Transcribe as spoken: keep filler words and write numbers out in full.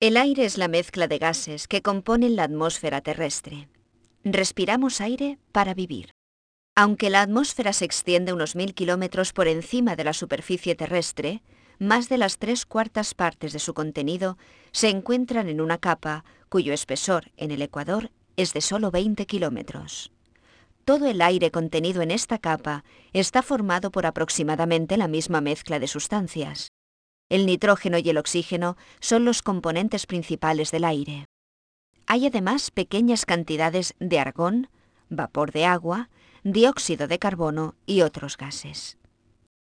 El aire es la mezcla de gases que componen la atmósfera terrestre. Respiramos aire para vivir. Aunque la atmósfera se extiende unos mil kilómetros por encima de la superficie terrestre, más de las tres cuartas partes de su contenido se encuentran en una capa cuyo espesor en el ecuador es de solo veinte kilómetros. Todo el aire contenido en esta capa está formado por aproximadamente la misma mezcla de sustancias. El nitrógeno y el oxígeno son los componentes principales del aire. Hay además pequeñas cantidades de argón, vapor de agua, dióxido de carbono y otros gases.